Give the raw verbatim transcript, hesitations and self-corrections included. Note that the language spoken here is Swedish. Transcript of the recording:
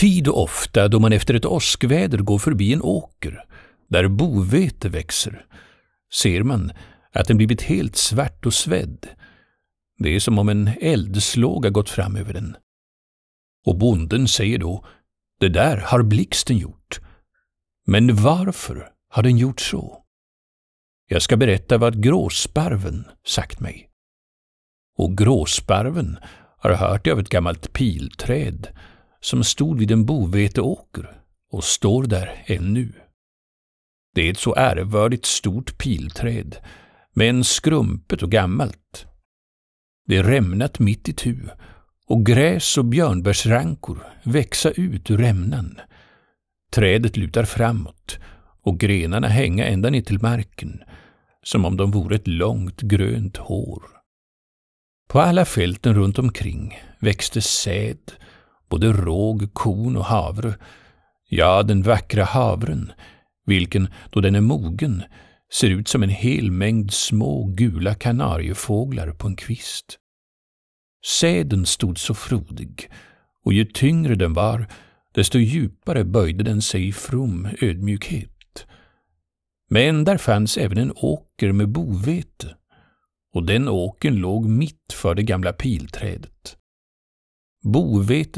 Tid och ofta då man efter ett åskväder går förbi en åker där bovete växer, ser man att den blivit helt svart och svedd. Det är som om en eldslåga gått fram över den. Och bonden säger då, det där har blixten gjort. Men varför har den gjort så? Jag ska berätta vad gråsparven sagt mig. Och gråsparven har hört av ett gammalt pilträd som stod vid en boveteåker och står där ännu. Det är ett så ärevördigt stort pilträd, men skrumpet och gammalt. Det är rämnat mitt i tu, och gräs och björnbärsrankor växa ut ur rämnan. Trädet lutar framåt, och grenarna hänga ända ner till marken, som om de vore ett långt grönt hår. På alla fälten runt omkring växte säd, både råg, korn och havre, ja, den vackra havren, vilken, då den är mogen, ser ut som en hel mängd små gula kanariefåglar på en kvist. Säden stod så frodig, och ju tyngre den var, desto djupare böjde den sig i from ödmjukhet. Men där fanns även en åker med bovete, och den åkern låg mitt för det gamla pilträdet. Bovetet